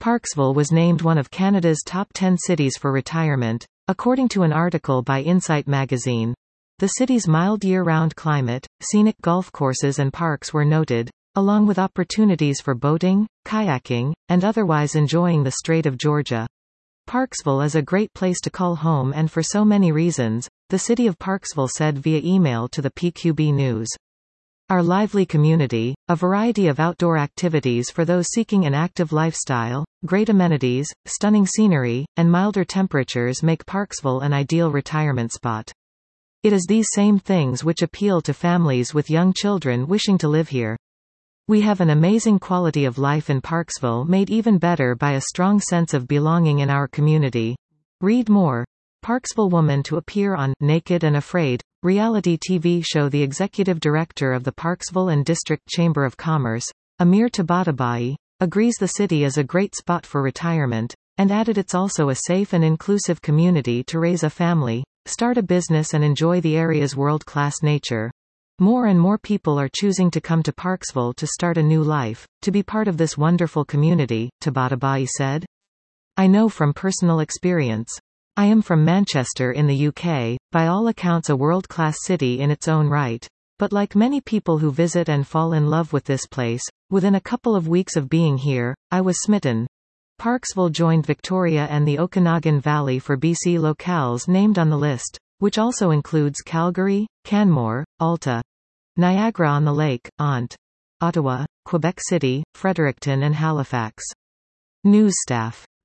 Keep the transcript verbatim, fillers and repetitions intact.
Parksville was named one of Canada's top ten cities for retirement, according to an article by Insight magazine. The city's mild year-round climate, scenic golf courses and parks were noted, along with opportunities for boating, kayaking, and otherwise enjoying the Strait of Georgia. Parksville is a great place to call home, and for so many reasons, the city of Parksville said via email to the P Q B News. Our lively community, a variety of outdoor activities for those seeking an active lifestyle, great amenities, stunning scenery, and milder temperatures make Parksville an ideal retirement spot. It is these same things which appeal to families with young children wishing to live here. We have an amazing quality of life in Parksville, made even better by a strong sense of belonging in our community. Read more. Parksville woman to appear on Naked and Afraid reality T V show. The executive director of the Parksville and District Chamber of Commerce, Amir Tabatabai, agrees the city is a great spot for retirement, and added it's also a safe and inclusive community to raise a family, start a business and enjoy the area's world-class nature. More and more people are choosing to come to Parksville to start a new life, to be part of this wonderful community, Tabatabai said. I know from personal experience. I am from Manchester in the U K, by all accounts a world-class city in its own right. But like many people who visit and fall in love with this place, within a couple of weeks of being here, I was smitten. Parksville joined Victoria and the Okanagan Valley for B C locales named on the list, which also includes Calgary, Canmore, Alta, Niagara-on-the-Lake, Ont, Ottawa, Quebec City, Fredericton and Halifax. News staff.